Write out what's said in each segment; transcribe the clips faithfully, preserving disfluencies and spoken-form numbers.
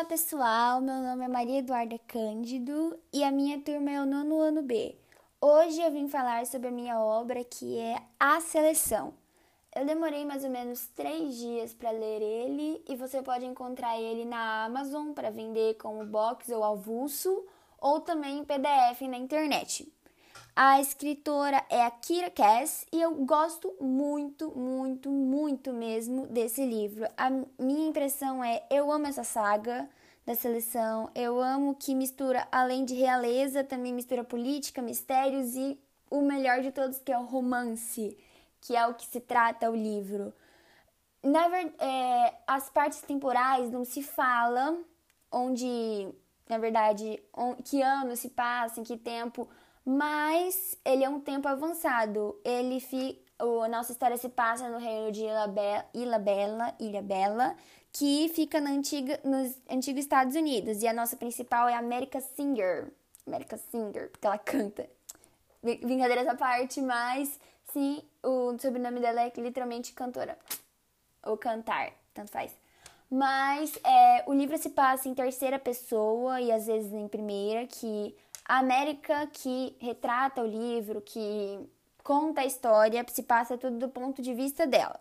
Olá pessoal, meu nome é Maria Eduarda Cândido e a minha turma é o nono ano B. Hoje eu vim falar sobre a minha obra que é A Seleção. Eu demorei mais ou menos três dias para ler ele e você pode encontrar ele na Amazon para vender como box ou avulso ou também em P D F na internet. A escritora é a Kiera Cass e eu gosto muito, muito, muito mesmo desse livro. A minha impressão é, eu amo essa saga da seleção, eu amo que mistura, além de realeza, também mistura política, mistérios e o melhor de todos, que é o romance, que é o que se trata o livro. Na verdade, é, as partes temporais não se fala onde, na verdade, on, que ano se passa, em que tempo... Mas ele é um tempo avançado. Ele fi, a nossa história se passa no reino de Ilha Bela, Ilha Bela, Ilha Bela, que fica na antiga, nos antigos Estados Unidos. E a nossa principal é a America Singer. America Singer, porque ela canta. Brincadeiras à parte, mas sim, o sobrenome dela é literalmente cantora. Ou cantar, tanto faz. Mas é, o livro se passa em terceira pessoa e às vezes em primeira, que... A América que retrata o livro, que conta a história, se passa tudo do ponto de vista dela.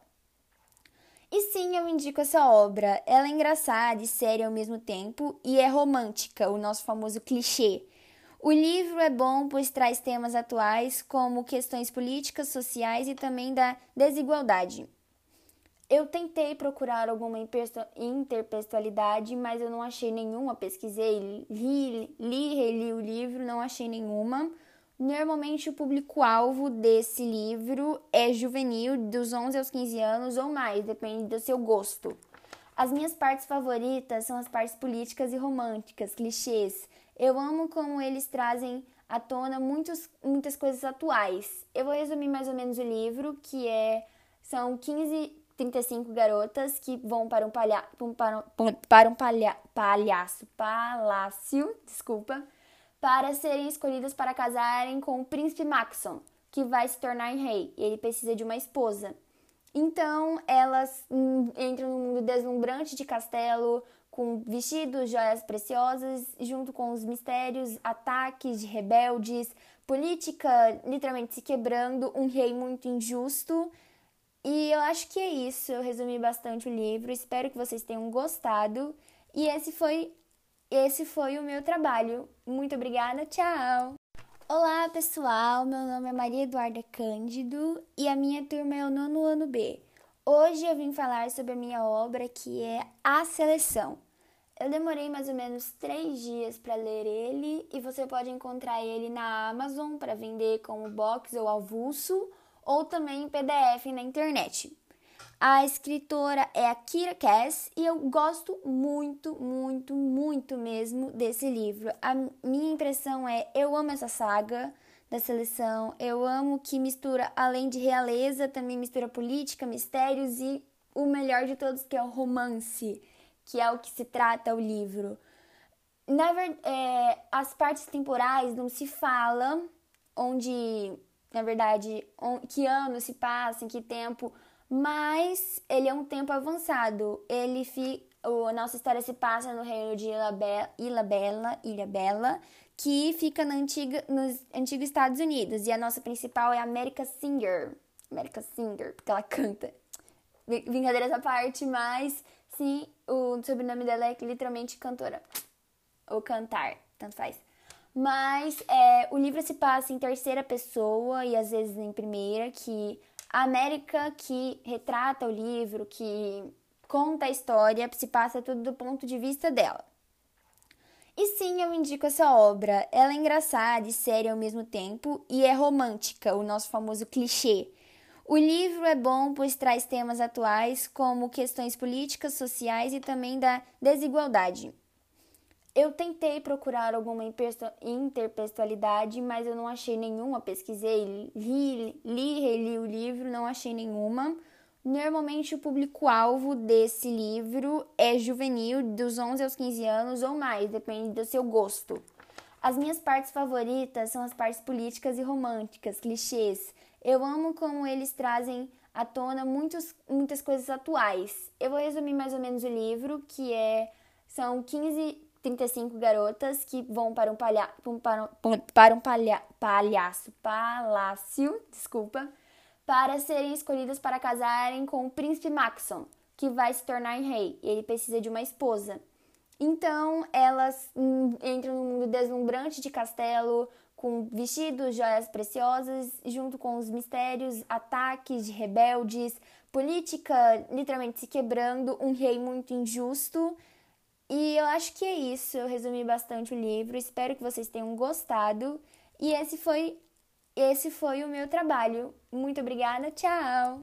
E sim, eu indico essa obra. Ela é engraçada e séria ao mesmo tempo e é romântica, o nosso famoso clichê. O livro é bom pois traz temas atuais como questões políticas, sociais e também da desigualdade. Eu tentei procurar alguma intertextualidade, mas eu não achei nenhuma. Pesquisei, li, li, reli o livro, não achei nenhuma. Normalmente o público-alvo desse livro é juvenil, dos onze aos quinze anos ou mais, depende do seu gosto. As minhas partes favoritas são as partes políticas e românticas, clichês. Eu amo como eles trazem à tona muitos, muitas coisas atuais. Eu vou resumir mais ou menos o livro, que é, são quinze... trinta e cinco garotas que vão para um, palha, para um, para um palha, palhaço, palácio, desculpa, para serem escolhidas para casarem com o príncipe Maxon, que vai se tornar rei, e ele precisa de uma esposa. Então, elas hum, entram num mundo deslumbrante de castelo, com vestidos, joias preciosas, junto com os mistérios, ataques de rebeldes, política literalmente se quebrando, um rei muito injusto. E eu acho que é isso, eu resumi bastante o livro, espero que vocês tenham gostado. E esse foi, esse foi o meu trabalho. Muito obrigada, tchau! Olá pessoal, meu nome é Maria Eduarda Cândido e a minha turma é o nono ano B. Hoje eu vim falar sobre a minha obra que é A Seleção. Eu demorei mais ou menos três dias para ler ele e você pode encontrar ele na Amazon para vender como box ou avulso, ou também em P D F na internet. A escritora é a Kiera Cass e eu gosto muito, muito, muito mesmo desse livro. A minha impressão é, eu amo essa saga da seleção, eu amo que mistura, além de realeza, também mistura política, mistérios e o melhor de todos, que é o romance, que é o que se trata o livro. Na verdade, é, as partes temporais não se fala onde... Na verdade, que ano se passa, em que tempo, mas ele é um tempo avançado. Ele fi, a nossa história se passa no reino de Ilha Bela, Ilha Bela, Ilha Bela, que fica na antiga, nos antigos Estados Unidos. E a nossa principal é a America Singer. America Singer, porque ela canta. Brincadeiras à parte, mas sim, o sobrenome dela é literalmente cantora. Ou cantar, tanto faz. Mas é, o livro se passa em terceira pessoa e às vezes em primeira, que a América que retrata o livro, que conta a história, se passa tudo do ponto de vista dela. E sim, eu indico essa obra. Ela é engraçada e séria ao mesmo tempo e é romântica, o nosso famoso clichê. O livro é bom pois traz temas atuais como questões políticas, sociais e também da desigualdade. Eu tentei procurar alguma intertextualidade, mas eu não achei nenhuma. Pesquisei, li, li, reli o livro, não achei nenhuma. Normalmente o público-alvo desse livro é juvenil, dos onze aos quinze anos ou mais, depende do seu gosto. As minhas partes favoritas são as partes políticas e românticas, clichês. Eu amo como eles trazem à tona muitos, muitas coisas atuais. Eu vou resumir mais ou menos o livro, que é... São quinze, trinta e cinco garotas que vão para um, palha, para um, para um palha, palhaço, palácio, desculpa, para serem escolhidas para casarem com o príncipe Maxon, que vai se tornar rei, e ele precisa de uma esposa. Então, elas hum, entram num mundo deslumbrante de castelo, com vestidos, joias preciosas, junto com os mistérios, ataques de rebeldes, política literalmente se quebrando, um rei muito injusto. E eu acho que é isso, eu resumi bastante o livro, espero que vocês tenham gostado. E esse foi, esse foi o meu trabalho. Muito obrigada, tchau!